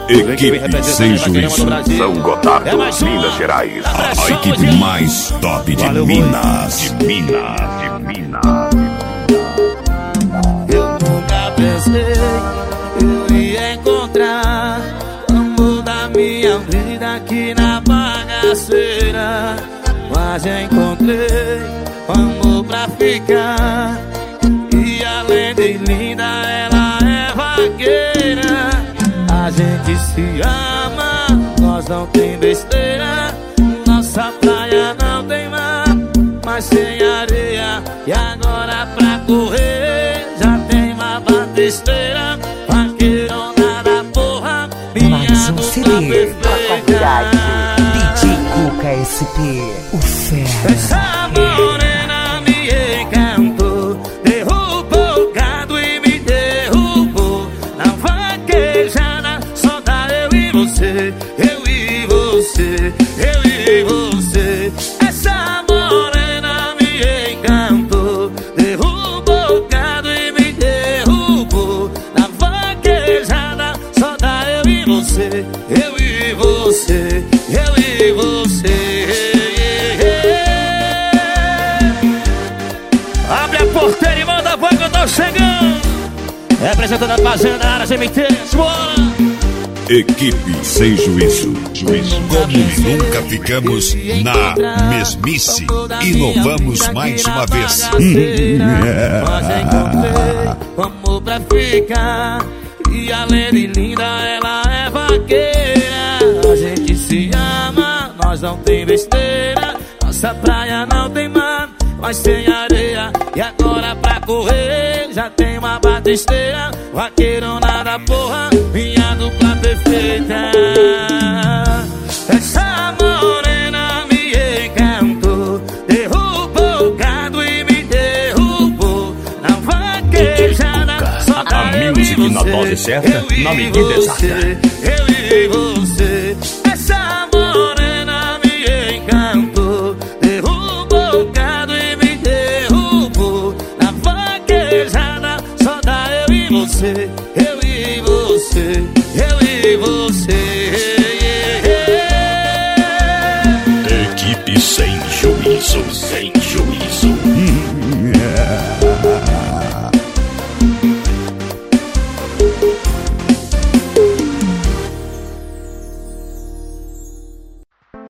Equipe sem juízo. São Gotardo, Minas Gerais. A equipe mais top de Minas. Eu nunca pensei eu ia encontrar o amor da minha vida aqui na bagaceira. Mas encontrei o amor pra ficar. E além de linda, ela é vaqueira. A gente se ama, nós não tem besteira. Nossa praia não tem mar, mas tem areia. E agora pra correr já tem uma batisteira. Vaqueirona da porra, minha dupla perfeita. DJ Cuca SP, o fera. Essa morena me encantou, derrubou o gado e me derrubou. Na vaquejada só dá eu e você, eu e você, eu e você. Essa morena me encantou, derrubou o gado e me derrubou. Na vaquejada só dá eu e você, eu e você, eu e você. Abre a porteira e manda a voz que eu tô chegando. Representando a fazenda, área cemitérios, bora! Equipe sem juízo. Como nunca ficamos na mesmice, inovamos mais uma vez. Mas encontrei o amor pra ficar. E além de linda, ela é vaqueira. A gente se ama, nós não tem besteira. Nossa praia não tem mar, mas tem areia. E agora pra correr já tem uma batisteira. Vaqueirona da porra, minha dupla perfeita. Essa morena me encantou, derrubou o gado e me derrubou. Na vaquejada só dá eu e você, na dose certa, na medida exata. Eu e você. Essa morena me encantou, derrubou o gado e me derrubou. Na vaquejada só dá eu e você, eu e você, eu e você. Equipe sem juízo, sem juízo.